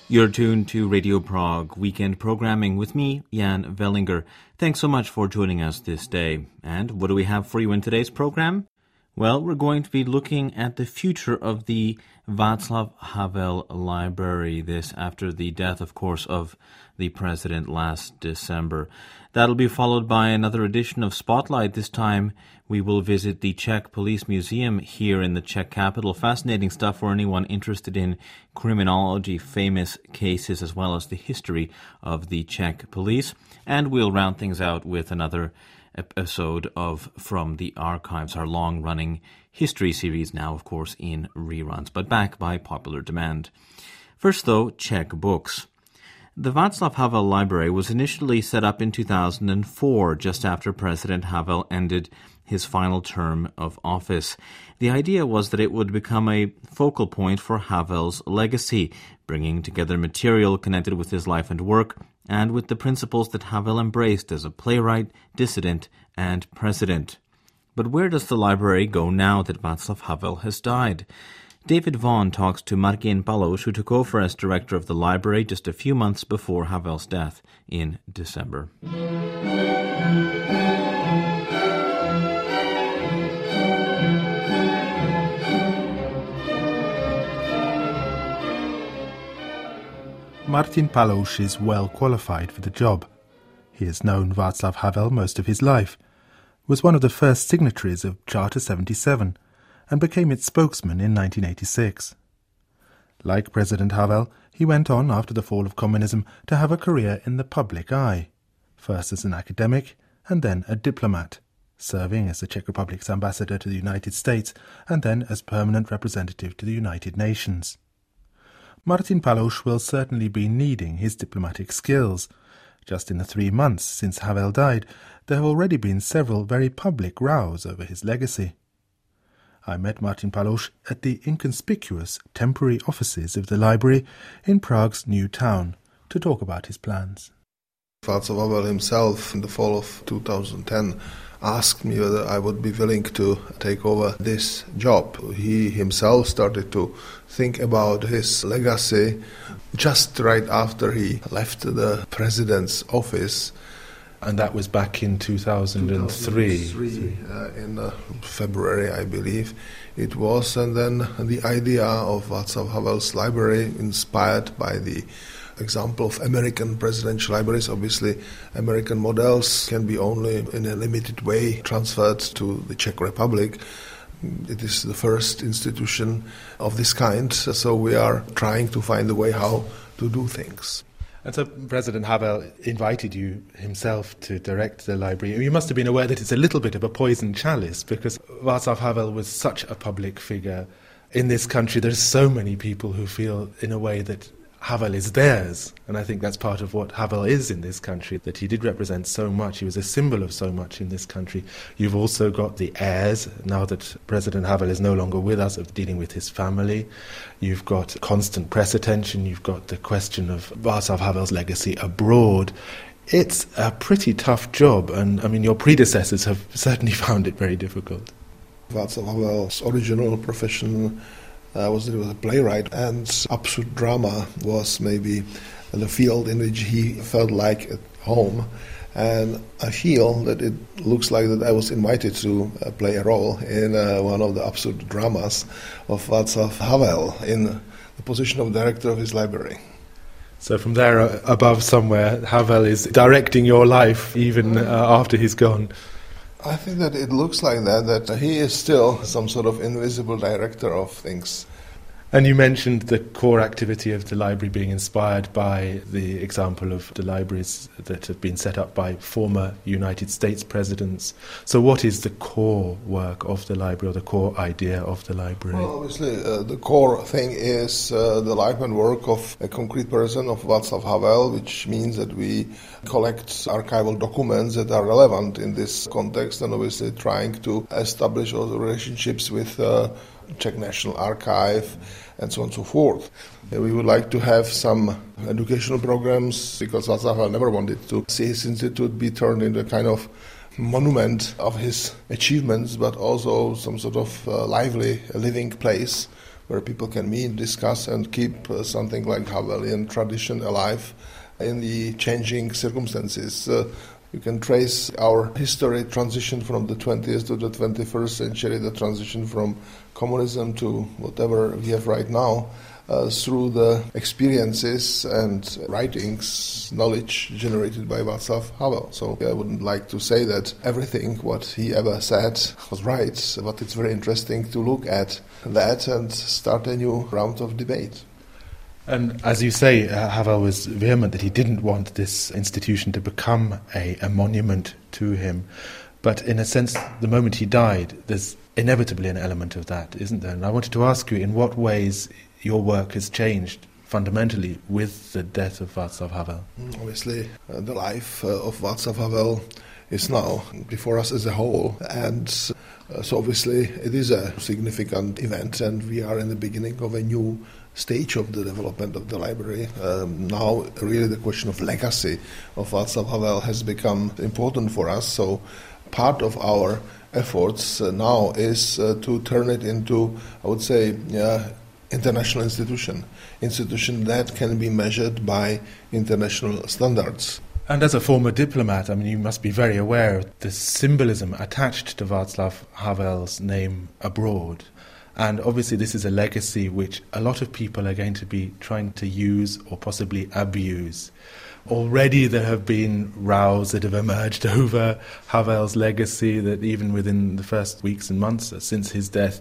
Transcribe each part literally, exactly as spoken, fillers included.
You're tuned to Radio Prague Weekend Programming with me, Jan Vellinger. Thanks so much for joining us this day. And what do we have for you in today's program? Well, we're going to be looking at the future of the Václav Havel Library, this after the death, of course, of the president last December. That'll be followed by another edition of Spotlight. This time we will visit the Czech Police Museum here in the Czech capital. Fascinating stuff for anyone interested in criminology, famous cases, as well as the history of the Czech police. And we'll round things out with another episode of From the Archives, our long-running history series, now, of course, in reruns, but back by popular demand. First, though, Czech books. The Václav Havel Library was initially set up in two thousand four, just after President Havel ended his final term of office. The idea was that it would become a focal point for Havel's legacy, bringing together material connected with his life and work, and with the principles that Havel embraced as a playwright, dissident, and president. But where does the library go now that Václav Havel has died? David Vaughan talks to Martin Palouš, who took over as director of the library just a few months before Havel's death in December. Martin Palouš is well qualified for the job. He has known Václav Havel most of his life, was one of the first signatories of Charter seventy-seven, and became its spokesman in nineteen eighty-six. Like President Havel, he went on after the fall of communism to have a career in the public eye, first as an academic and then a diplomat, serving as the Czech Republic's ambassador to the United States and then as permanent representative to the United Nations. Martin Palouš will certainly be needing his diplomatic skills. Just in the three months since Havel died, there have already been several very public rows over his legacy. I met Martin Palouš at the inconspicuous temporary offices of the library in Prague's new town to talk about his plans. Václav Havel himself, in the fall of two thousand ten, asked me whether I would be willing to take over this job. He himself started to think about his legacy just right after he left the president's office. And that was back in two thousand three. two thousand three, uh, in uh, February, I believe it was. And then the idea of Václav Havel's library, inspired by the example of American presidential libraries. Obviously, American models can be only in a limited way transferred to the Czech Republic. It is the first institution of this kind, so we are trying to find a way how to do things. And so President Havel invited you himself to direct the library. You must have been aware that it's a little bit of a poisoned chalice, because Václav Havel was such a public figure. In this country, there's so many people who feel, in a way, that Havel is theirs. And I think that's part of what Havel is in this country, that he did represent so much. He was a symbol of so much in this country. You've also got the heirs, now that President Havel is no longer with us, of dealing with his family. You've got constant press attention. You've got the question of Václav Havel's legacy abroad. It's a pretty tough job, and I mean, your predecessors have certainly found it very difficult. Václav Havel's original profession uh, was, was a playwright, and absurd drama was maybe the field in which he felt like at home. And I feel that it looks like that I was invited to uh, play a role in uh, one of the absurd dramas of Václav Havel in the position of director of his library. So from there uh, above somewhere, Havel is directing your life even uh, after he's gone. I think that it looks like that, that he is still some sort of invisible director of things. And you mentioned the core activity of the library being inspired by the example of the libraries that have been set up by former United States presidents. So what is the core work of the library, or the core idea of the library? Well, obviously, uh, the core thing is uh, the life and work of a concrete person, of Václav Havel, which means that we collect archival documents that are relevant in this context, and obviously trying to establish all the relationships with uh, Czech National Archive, and so on and so forth. We would like to have some educational programs, because Václav Havel never wanted to see his institute be turned into a kind of monument of his achievements, but also some sort of uh, lively, living place where people can meet, discuss, and keep uh, something like Havelian tradition alive in the changing circumstances. Uh, you can trace our history transition from the twentieth to the twenty-first century, the transition from communism to whatever we have right now, uh, through the experiences and writings, knowledge generated by Václav Havel. So I wouldn't like to say that everything what he ever said was right, but it's very interesting to look at that and start a new round of debate. And as you say, uh, Havel was vehement that he didn't want this institution to become a, a monument to him. But in a sense, the moment he died, there's inevitably an element of that, isn't there? And I wanted to ask you, in what ways your work has changed fundamentally with the death of Václav Havel? Obviously, uh, the life uh, of Václav Havel is now before us as a whole, and uh, so obviously it is a significant event, and we are in the beginning of a new stage of the development of the library. Um, now really the question of legacy of Václav Havel has become important for us, so part of our efforts uh, now is uh, to turn it into, I would say, uh, international institution, institution that can be measured by international standards. And as a former diplomat, I mean, you must be very aware of the symbolism attached to Václav Havel's name abroad. And obviously this is a legacy which a lot of people are going to be trying to use or possibly abuse. Already there have been rows that have emerged over Havel's legacy, that even within the first weeks and months since his death.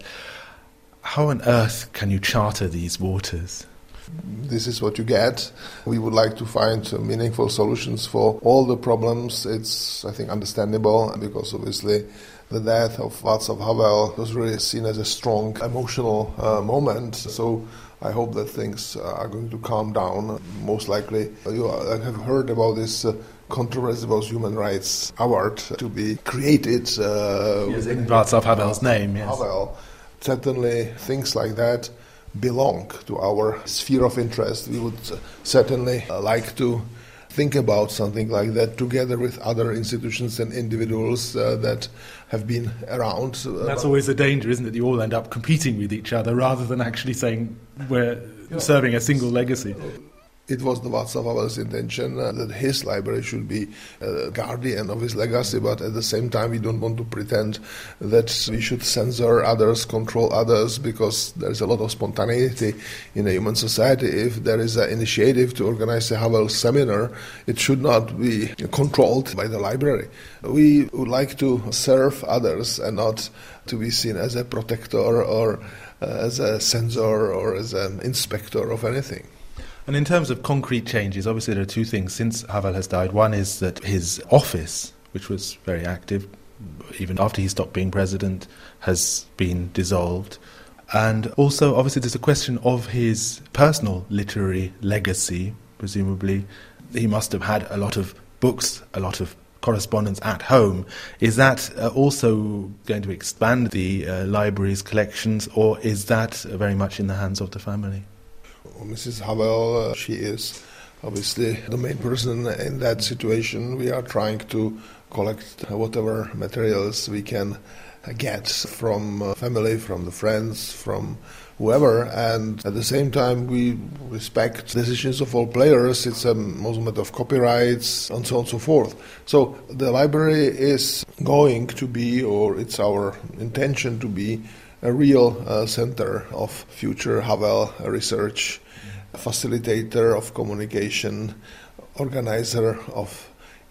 How on earth can you charter these waters? This is what you get. We would like to find uh, meaningful solutions for all the problems. It's, I think, understandable, because obviously the death of Václav Havel was really seen as a strong emotional uh, moment. So I hope that things are going to calm down. Most likely, you have heard about this uh, controversy about human rights award to be created. Uh, yes, in Václav Havel's name, yes. Havel. Certainly, things like that belong to our sphere of interest. We would uh, certainly uh, like to think about something like that together with other institutions and individuals uh, that have been around. That's always a danger, isn't it? You all end up competing with each other rather than actually saying we're yeah. serving a single legacy. It was the Václav Havel's intention uh, that his library should be a guardian of his legacy, but at the same time we don't want to pretend that we should censor others, control others, because there's a lot of spontaneity in a human society. If there is an initiative to organize a Havel seminar, it should not be controlled by the library. We would like to serve others and not to be seen as a protector or uh, as a censor or as an inspector of anything. And in terms of concrete changes, obviously there are two things since Havel has died. One is that his office, which was very active, even after he stopped being president, has been dissolved. And also, obviously, there's a question of his personal literary legacy, presumably. He must have had a lot of books, a lot of correspondence at home. Is that uh, also going to expand the uh, library's collections, or is that uh, very much in the hands of the family? Missus Havel, uh, she is obviously the main person in that situation. We are trying to collect whatever materials we can get from uh, family, from the friends, from whoever, and at the same time we respect decisions of all players. It's a matter of copyrights and so on and so forth. So the library is going to be, or it's our intention to be, a real uh, center of future Havel research, facilitator of communication, organizer of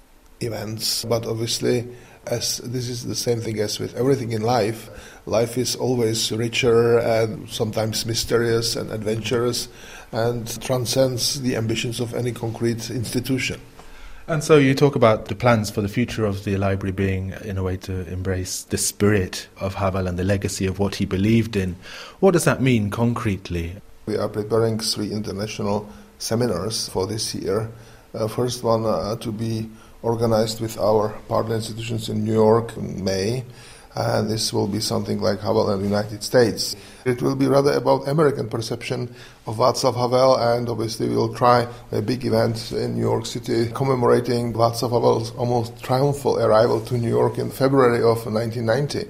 events. But obviously, as this is the same thing as with everything in life, life is always richer and sometimes mysterious and adventurous and transcends the ambitions of any concrete institution. And so you talk about the plans for the future of the library being, in a way, to embrace the spirit of Havel and the legacy of what he believed in. What does that mean concretely? We are preparing three international seminars for this year. Uh, first one uh, to be organized with our partner institutions in New York in May. And this will be something like Havel and the United States. It will be rather about American perception of Václav Havel, and obviously we will try a big event in New York City commemorating Václav Havel's almost triumphal arrival to New York in February of nineteen ninety.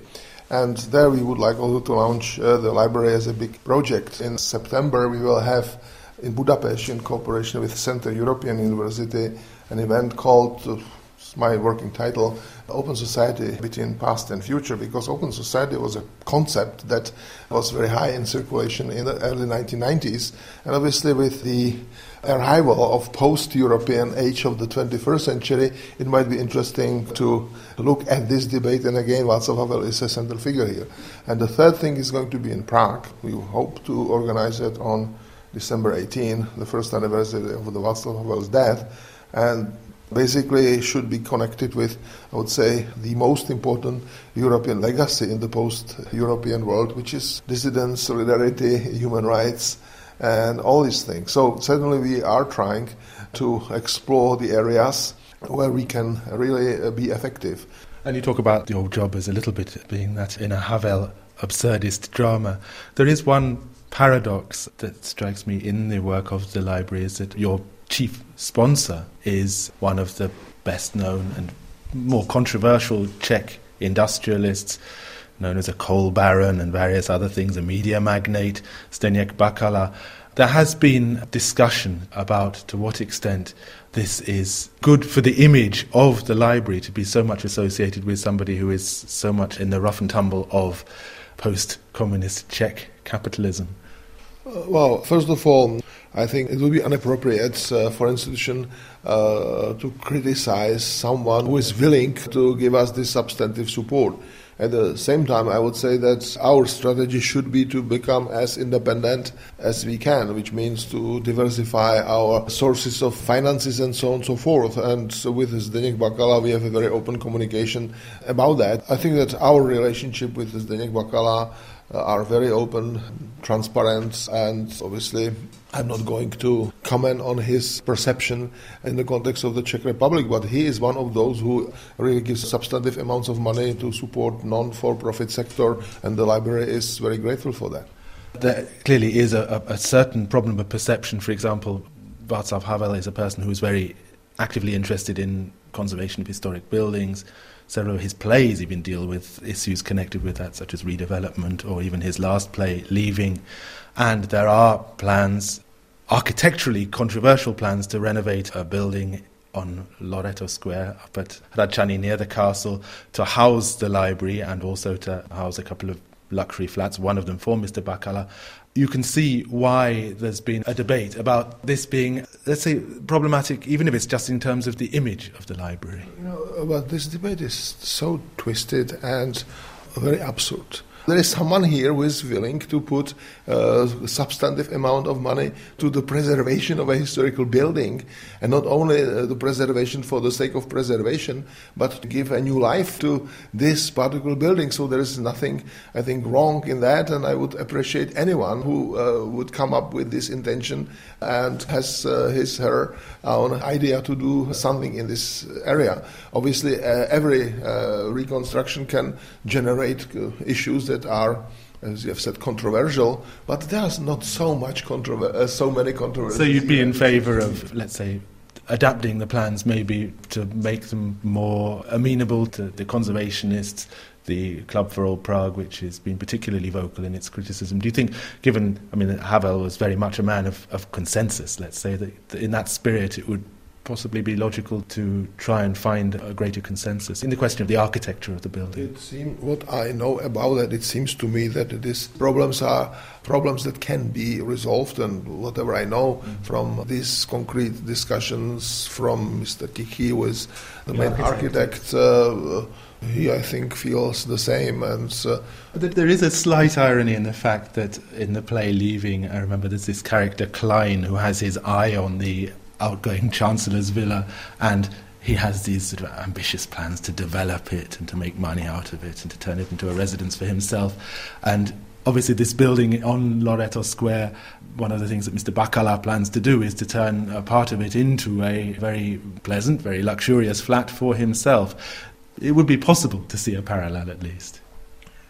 And there we would like also to launch uh, the library as a big project. In September we will have in Budapest, in cooperation with Central European University, an event called, uh, my working title, Open Society Between Past and Future, because Open Society was a concept that was very high in circulation in the early nineteen nineties. And obviously with the arrival of post-European age of the twenty-first century, it might be interesting to look at this debate. And again, Václav Havel is a central figure here. And the third thing is going to be in Prague. We hope to organize it on December eighteenth, the first anniversary of the Václav Havel's death. And basically should be connected with, I would say, the most important European legacy in the post-European world, which is dissidence, solidarity, human rights, and all these things. So certainly we are trying to explore the areas where we can really be effective. And you talk about your job as a little bit being that in a Havel absurdist drama. There is one paradox that strikes me in the work of the library, is that your chief sponsor is one of the best known and more controversial Czech industrialists, known as a coal baron and various other things, a media magnate, Zdeněk Bakala. There has been discussion about to what extent this is good for the image of the library to be so much associated with somebody who is so much in the rough and tumble of post-communist Czech capitalism. Uh, well, first of all, I think it would be inappropriate uh, for an institution uh, to criticize someone who is willing to give us this substantive support. At the same time, I would say that our strategy should be to become as independent as we can, which means to diversify our sources of finances and so on and so forth. And so with Zdeněk Bakala, we have a very open communication about that. I think that our relationship with Zdeněk Bakala uh, are very open, transparent, and obviously I'm not going to comment on his perception in the context of the Czech Republic, but he is one of those who really gives substantive amounts of money to support non-for-profit sector, and the library is very grateful for that. There clearly is a, a certain problem of perception. For example, Václav Havel is a person who is very actively interested in conservation of historic buildings. Several of his plays even deal with issues connected with that, such as redevelopment, or even his last play, Leaving. And there are plans, architecturally controversial plans, to renovate a building on Loreto Square up at Hradčany near the castle to house the library and also to house a couple of luxury flats, one of them for Mister Bakala. You can see why there's been a debate about this being, let's say, problematic, even if it's just in terms of the image of the library. You know, but this debate is so twisted and very absurd. There is someone here who is willing to put uh, a substantive amount of money to the preservation of a historical building, and not only uh, the preservation for the sake of preservation, but to give a new life to this particular building. So there is nothing, I think, wrong in that, and I would appreciate anyone who uh, would come up with this intention and has uh, his, her own idea to do something in this area. Obviously, uh, every uh, reconstruction can generate uh, issues that that are, as you have said, controversial, but there's not so much controver- uh, so many controversies. So you'd be in favour of, let's say, adapting the plans maybe to make them more amenable to the conservationists, the Club for Old Prague, which has been particularly vocal in its criticism. Do you think, given, I mean, Havel was very much a man of, of consensus, let's say, that, that in that spirit it would possibly be logical to try and find a greater consensus in the question of the architecture of the building? It seems, what I know about it, it seems to me that these problems are problems that can be resolved, and whatever I know mm-hmm. from these concrete discussions from Mister Tichy, who is the, the main architect, architect uh, he, I think, feels the same. And uh, there is a slight irony in the fact that in the play Leaving, I remember there's this character Klein who has his eye on the outgoing Chancellor's villa, and he has these sort of ambitious plans to develop it and to make money out of it and to turn it into a residence for himself. And obviously this building on Loreto Square, one of the things that Mister Bakala plans to do is to turn a part of it into a very pleasant, very luxurious flat for himself. It would be possible to see a parallel, at least.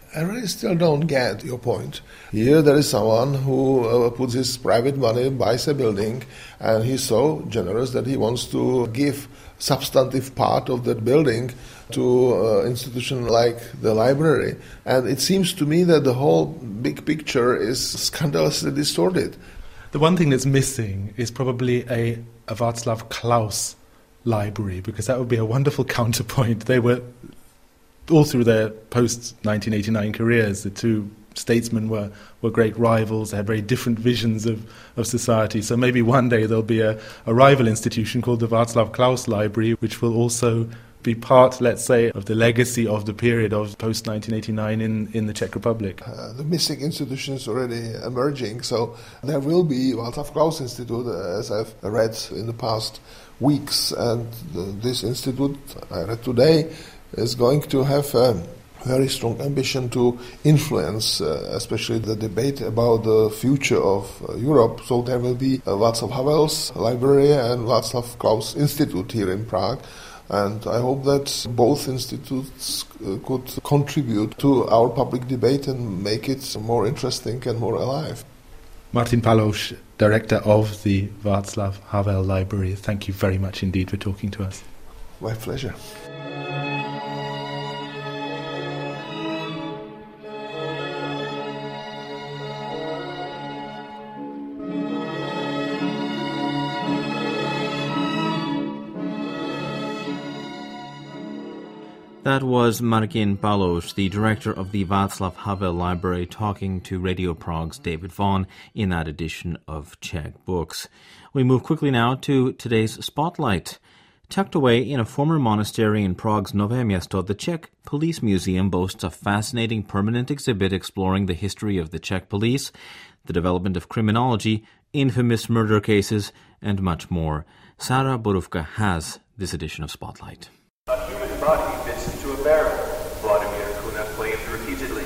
I really still don't get your point. Here there is someone who uh, puts his private money, buys a building, and he's so generous that he wants to give substantive part of that building to an institution like the library. And it seems to me that the whole big picture is scandalously distorted. The one thing that's missing is probably a, a Václav Klaus library, because that would be a wonderful counterpoint. They were, all through their post-nineteen eighty-nine careers, the two statesmen were, were great rivals. They had very different visions of, of society. So maybe one day there'll be a, a rival institution called the Václav Klaus Library, which will also be part, let's say, of the legacy of the period of post-nineteen eighty-nine in, in the Czech Republic. Uh, the missing institution is already emerging, so there will be Václav Klaus Institute, uh, as I've read in the past weeks, and the, this institute, I read today, is going to have a very strong ambition to influence, uh, especially the debate about the future of uh, Europe. So there will be uh, Václav Havel's library and Václav Klaus Institute here in Prague. And I hope that both institutes uh, could contribute to our public debate and make it more interesting and more alive. Martin Palouš, director of the Václav Havel Library, thank you very much indeed for talking to us. My pleasure. That was Martin Palouš, the director of the Václav Havel Library, talking to Radio Prague's David Vaughan in that edition of Czech Books. We move quickly now to today's Spotlight. Tucked away in a former monastery in Prague's Nové Město, the Czech Police Museum boasts a fascinating permanent exhibit exploring the history of the Czech police, the development of criminology, infamous murder cases, and much more. Sarah Boruvka has this edition of Spotlight. A human body fits into a barrel. Vladimir Kuna claimed repeatedly.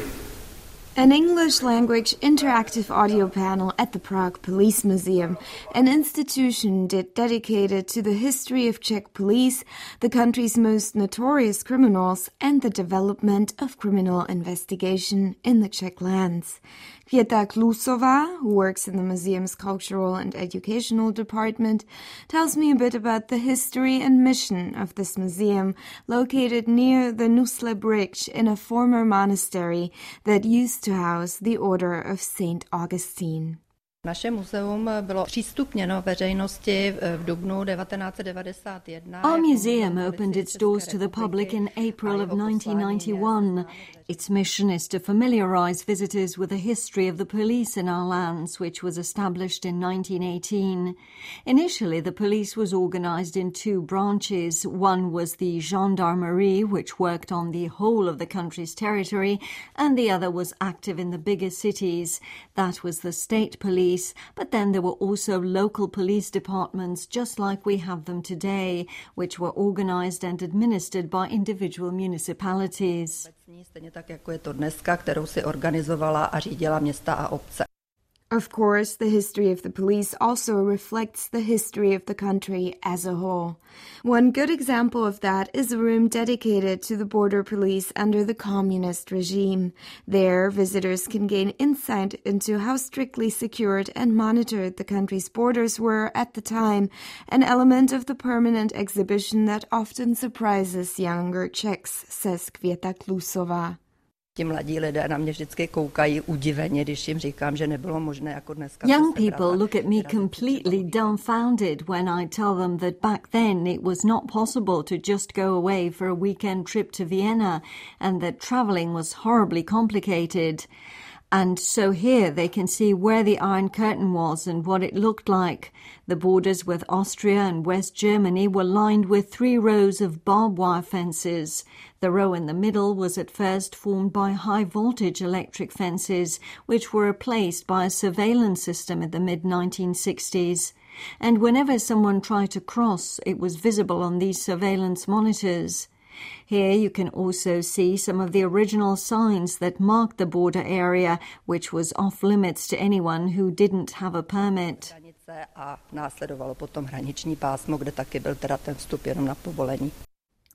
An English-language interactive audio panel at the Prague Police Museum, an institution de- dedicated to the history of Czech police, the country's most notorious criminals, and the development of criminal investigation in the Czech lands. Květa Klusová, who works in the museum's cultural and educational department, tells me a bit about the history and mission of this museum, located near the Nusle Bridge in a former monastery that used to house the Order of Saint Augustine. Naše muzeum bylo přístupněno veřejnosti v dubnu devatenáct set devadesát jedna. Our museum opened its doors to the public in April of nineteen ninety-one. Its mission is to familiarize visitors with the history of the police in our lands, which was established in nineteen eighteen. Initially, the police was organized in two branches. One was the gendarmerie, which worked on the whole of the country's territory, and the other was active in the bigger cities. That was the state police. But then there were also local police departments, just like we have them today, which were organized and administered by individual municipalities. Stejně tak, jako je to dneska, kterou si organizovala a řídila města a obce. Of course, the history of the police also reflects the history of the country as a whole. One good example of that is a room dedicated to the border police under the communist regime. There, visitors can gain insight into how strictly secured and monitored the country's borders were at the time, an element of the permanent exhibition that often surprises younger Czechs, says Květa Klusová. Ti mladí lidé na mě vždycky koukají udiveně, když jim říkám, že nebylo možné jako dneska. Young people look at me completely dumbfounded when I tell them that back then it was not possible to just go away for a weekend trip to Vienna and that travelling was horribly complicated. And so here they can see where the Iron Curtain was and what it looked like. The borders with Austria and West Germany were lined with three rows of barbed wire fences. The row in the middle was at first formed by high-voltage electric fences, which were replaced by a surveillance system in the mid nineteen sixties. And whenever someone tried to cross, it was visible on these surveillance monitors. Here you can also see some of the original signs that marked the border area, which was off-limits to anyone who didn't have a permit. A následovalo potom hraniční pásmo, kde taky byl teda ten vstup jenom na povolení.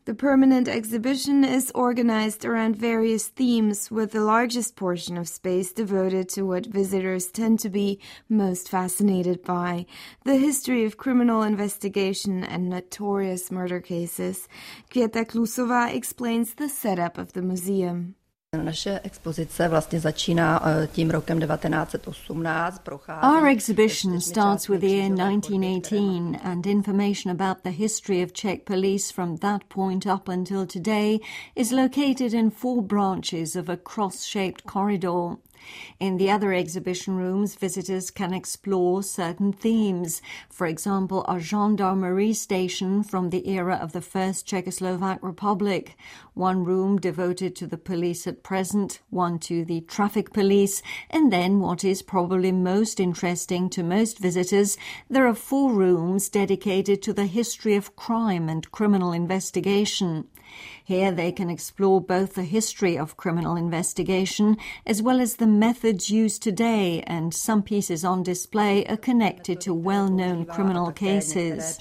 The permanent exhibition is organized around various themes, with the largest portion of space devoted to what visitors tend to be most fascinated by, the history of criminal investigation and notorious murder cases. Květa Klusová explains the setup of the museum. Naše expozice vlastně začíná tím rokem devatenáct set osmnáct. Our exhibition starts with the year nineteen eighteen, and information about the history of Czech police from that point up until today is located in four branches of a cross-shaped corridor. In the other exhibition rooms, visitors can explore certain themes. For example, a gendarmerie station from the era of the First Czechoslovak Republic, one room devoted to the police at present, one to the traffic police, and then, what is probably most interesting to most visitors, there are four rooms dedicated to the history of crime and criminal investigation. Here they can explore both the history of criminal investigation as well as the methods used today, and some pieces on display are connected to well-known criminal cases.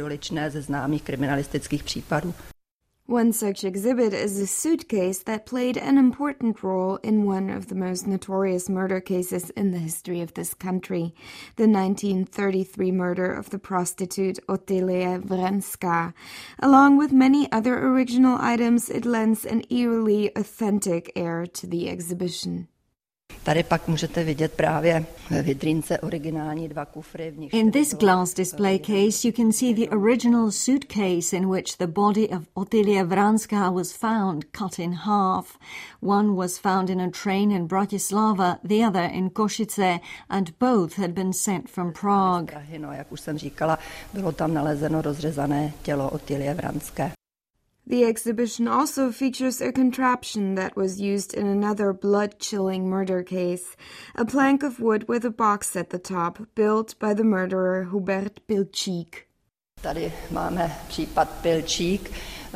One such exhibit is a suitcase that played an important role in one of the most notorious murder cases in the history of this country, the nineteen thirty-three murder of the prostitute Otylie Vranská. Along with many other original items, it lends an eerily authentic air to the exhibition. Tady pak můžete vidět právě ve vitrince originální dva kufry. In this glass display case, you can see the original suitcase in which the body of Otylie Vranská was found, cut in half. One was found in a train in Bratislava, the other in Košice, and both had been sent from Prague. No, jak už jsem říkala, bylo tam nalezeno rozřezané tělo Otylie Vranské. The exhibition also features a contraption that was used in another blood-chilling murder case, a plank of wood with a box at the top, built by the murderer Hubert Pilčík. Tady máme případ Pilčík.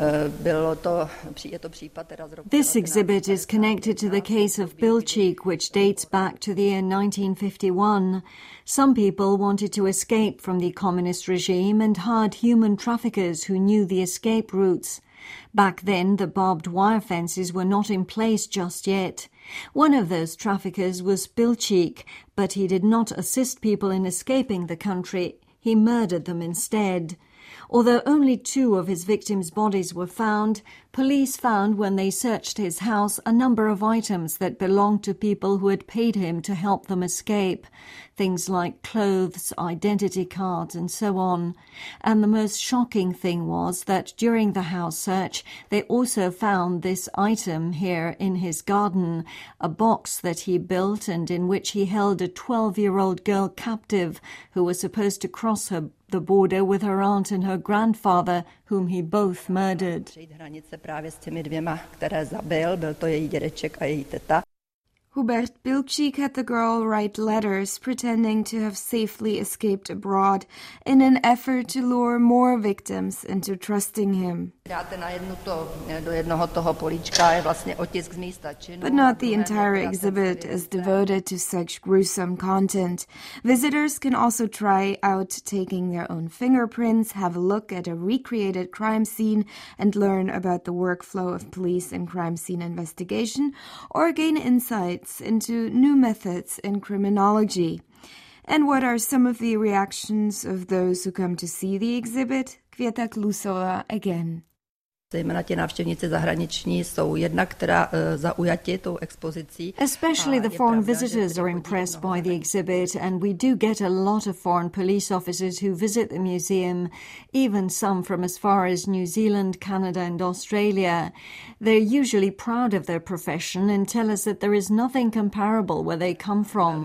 This exhibit is connected to the case of Pilčík, which dates back to the year nineteen fifty-one. Some people wanted to escape from the communist regime and hired human traffickers who knew the escape routes. Back then, the barbed wire fences were not in place just yet. One of those traffickers was Pilčík, but he did not assist people in escaping the country. He murdered them instead. Although only two of his victims' bodies were found, police found when they searched his house a number of items that belonged to people who had paid him to help them escape. Things like clothes, identity cards, and so on. And the most shocking thing was that during the house search, they also found this item here in his garden, a box that he built and in which he held a twelve-year-old girl captive who was supposed to cross her the border with her aunt and her grandfather, whom he both murdered. Hubert Pilčík had the girl write letters pretending to have safely escaped abroad in an effort to lure more victims into trusting him. But not the entire exhibit is devoted to such gruesome content. Visitors can also try out taking their own fingerprints, have a look at a recreated crime scene, and learn about the workflow of police and crime scene investigation, or gain insights into new methods in criminology. And what are some of the reactions of those who come to see the exhibit? Květa Klusová again. Especially the foreign visitors are impressed by the exhibit, and we do get a lot of foreign police officers who visit the museum, even some from as far as New Zealand, Canada and Australia. They're usually proud of their profession and tell us that there is nothing comparable where they come from.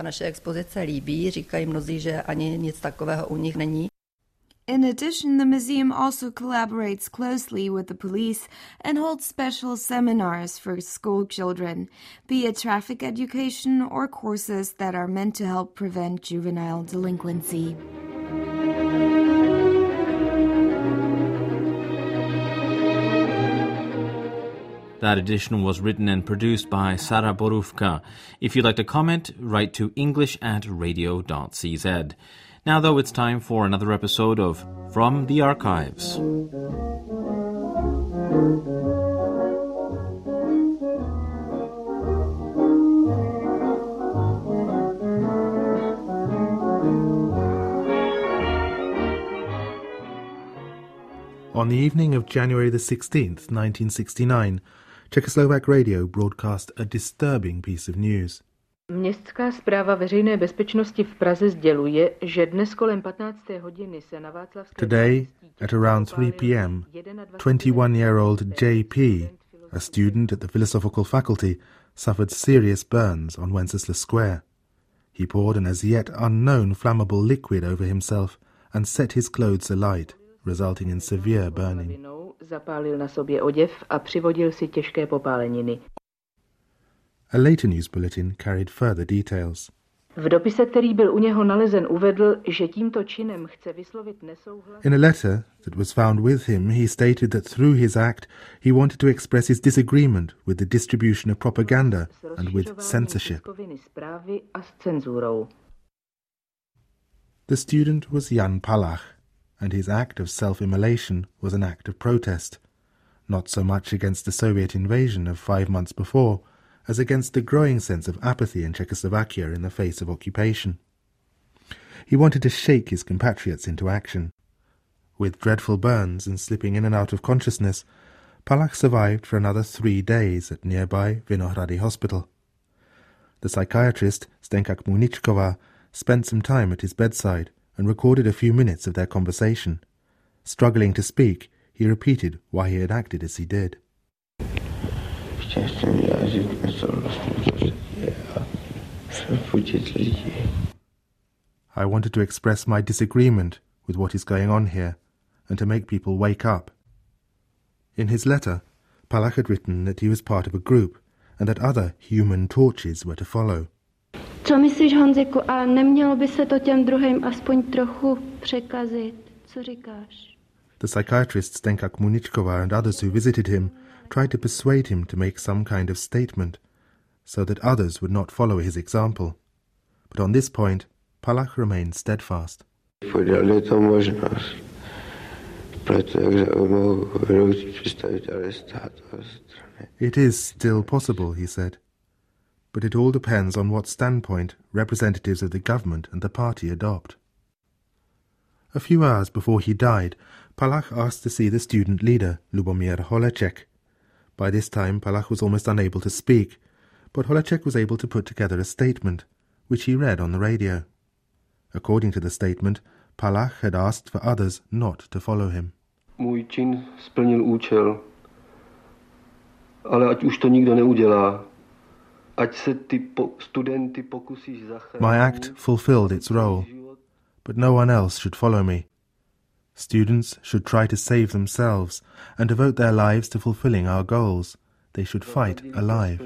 In addition, the museum also collaborates closely with the police and holds special seminars for school children, be it traffic education or courses that are meant to help prevent juvenile delinquency. That edition was written and produced by Sara Borówka. If you'd like to comment, write to english at radio dot c z. Now, though, it's time for another episode of From the Archives. On the evening of January the sixteenth, nineteen sixty-nine, Czechoslovak radio broadcast a disturbing piece of news. Městská správa veřejné bezpečnosti v Praze sděluje, že dnes kolem patnácté hodiny se na Václavské... Today, at around three p.m., twenty-one-year-old J P, a student at the Philosophical Faculty, suffered serious burns on Wenceslas Square. He poured an as yet unknown flammable liquid over himself and set his clothes alight, resulting in severe burning. Zapálil na sobě oděv a přivodil si těžké popáleniny. A later news bulletin carried further details. V dopise, který byl u něho nalezen, uvedl, že tímto činem chce vyslovit nesouhlas. In a letter that was found with him, he stated that through his act he wanted to express his disagreement with the distribution of propaganda and with censorship. The student was Jan Palach, and his act of self-immolation was an act of protest, not so much against the Soviet invasion of five months before, as against the growing sense of apathy in Czechoslovakia in the face of occupation. He wanted to shake his compatriots into action. With dreadful burns and slipping in and out of consciousness, Palach survived for another three days at nearby Vinohrady Hospital. The psychiatrist, Zdenka Kmunichkova, spent some time at his bedside and recorded a few minutes of their conversation. Struggling to speak, he repeated why he had acted as he did. I wanted to express my disagreement with what is going on here and to make people wake up. In his letter, Palach had written that he was part of a group and that other human torches were to follow. Co myslíš, Honziku, a nemělo by se to těm druhým aspoň trochu překazit? Co říkáš? The psychiatrist Zdenka Kmunichkova and others who visited him tried to persuade him to make some kind of statement, so that others would not follow his example. But on this point, Palach remained steadfast. It is still possible, he said, but it all depends on what standpoint representatives of the government and the party adopt. A few hours before he died, Palach asked to see the student leader, Lubomir Holeček. By this time, Palach was almost unable to speak, but Holeček was able to put together a statement, which he read on the radio. According to the statement, Palach had asked for others not to follow him. Můj čin splnil účel, ale ať už to nikdo neudělá. Ať se ty studenty pokusíš zachránit. My act fulfilled its role, but no one else should follow me. Students should try to save themselves and devote their lives to fulfilling our goals. They should fight alive.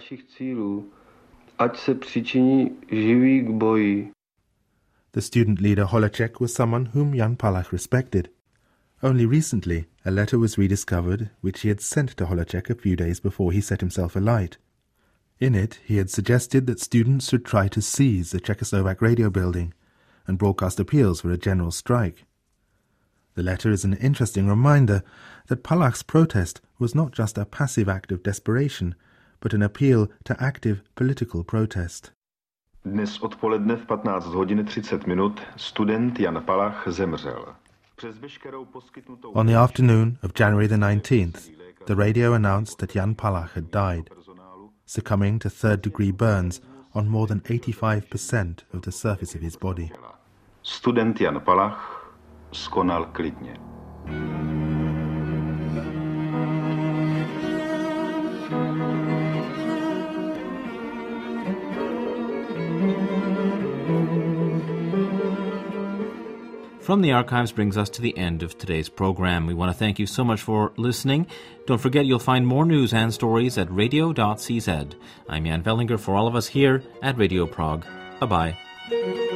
Ať se přičiní živí k boji. The student leader Holeček was someone whom Jan Palach respected. Only recently, a letter was rediscovered which he had sent to Holeček a few days before he set himself alight. In it, he had suggested that students should try to seize the Czechoslovak radio building and broadcast appeals for a general strike. The letter is an interesting reminder that Palach's protest was not just a passive act of desperation, but an appeal to active political protest. Dnes odpoledne v patnáct hodin třicet minut student Jan Palach zemřel. On the afternoon of January the nineteenth, the radio announced that Jan Palach had died, succumbing to third-degree burns on more than eighty-five percent of the surface of his body. Student Jan Palach skonal klidně. From the archives brings us to the end of today's program. We want to thank you so much for listening. Don't forget you'll find more news and stories at radio dot c z. I'm Jan Vellinger for all of us here at Radio Prague. Bye-bye.